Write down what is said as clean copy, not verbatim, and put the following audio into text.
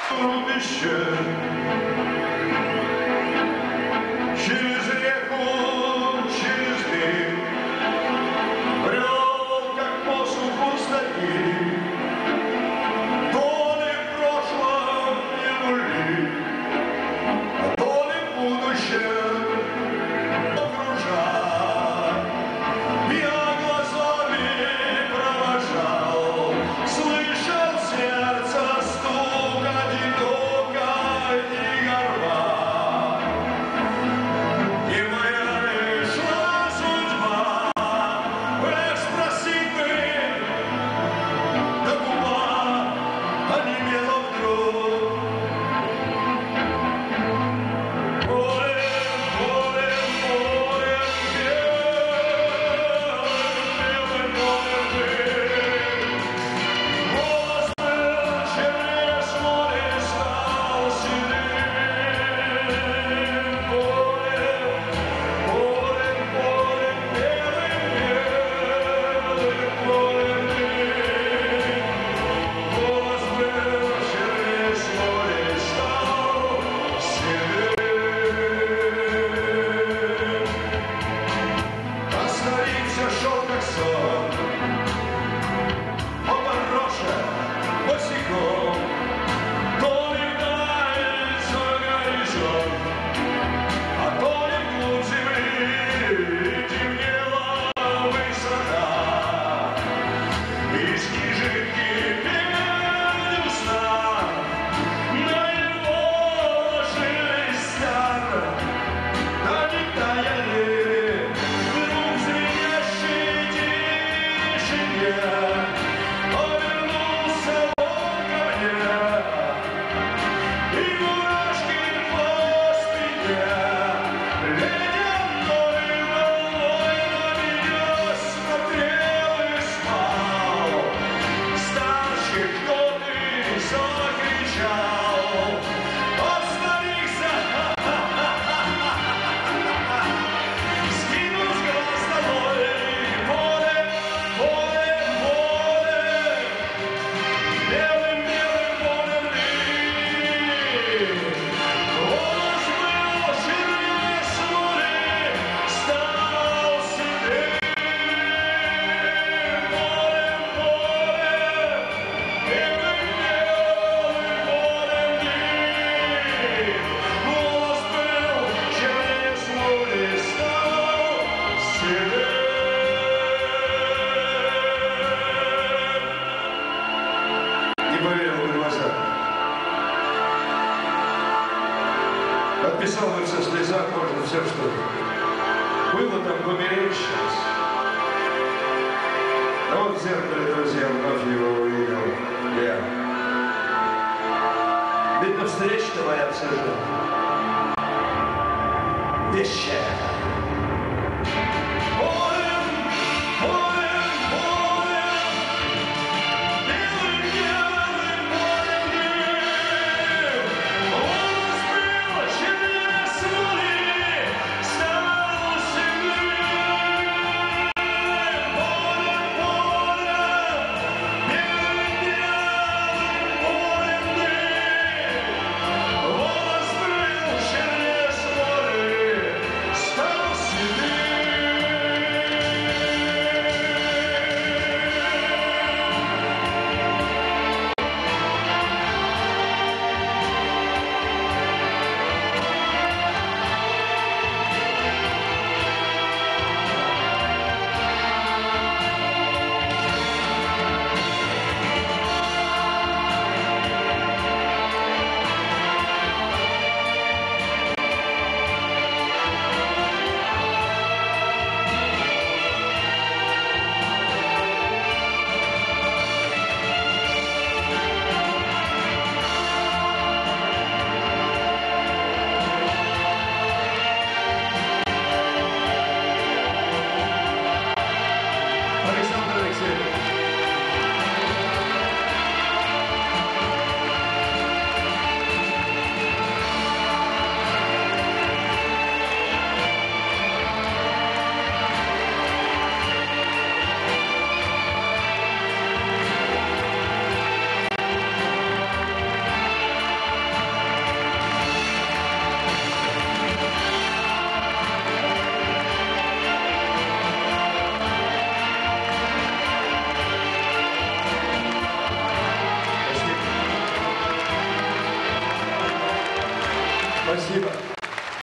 Рубище через реку, через мир брел, как посуху пустоты, то ли в прошлом минули, а то ли в будущем окружал. Я глазами провожал, слышал сердце стук одинокой горба. И моя пришла судьба, эх, спросить бы, да губа онемела вдруг. Полем, полем, полем белым, белым полем ты. Голос был чернее смоли, стал седым. Полем, полем, полем белым, белым полем ты. Голос был чернее смоли, стал седым. А старик шел как сон, побороша босиком, то ли вдаль за горизонт, а то ли вглубь земли темнела высота. Из книжки пел сна, на его ложились стар, да не таяли вдруг звенящей тишине. Повернулся он ко мне, и мурашки по спине ледяной волной на меня смотрел и спал. Старший кто-то закричал: «Остановись!» Скинул с глаз долой поле, поле, поле, белым, белым полем ли. Голос был чернее смоли, стал седым. Полем, полем, белым, белым полем ли. Голос был чернее смоли, стал седым. Не поверил в глаза. Подписал бы все в слезах, можно все, что было там, померещилось. А вот в зеркале, друзья, вновь его увидел я. Ведь навстречу-то моя все же вещая. Полем, полем, полем, белым, белым полем ли. Голос был чернее смоли, стал седым. Полем, полем, белым, белым полем ли. Голос был чернее смоли, стал Спасибо.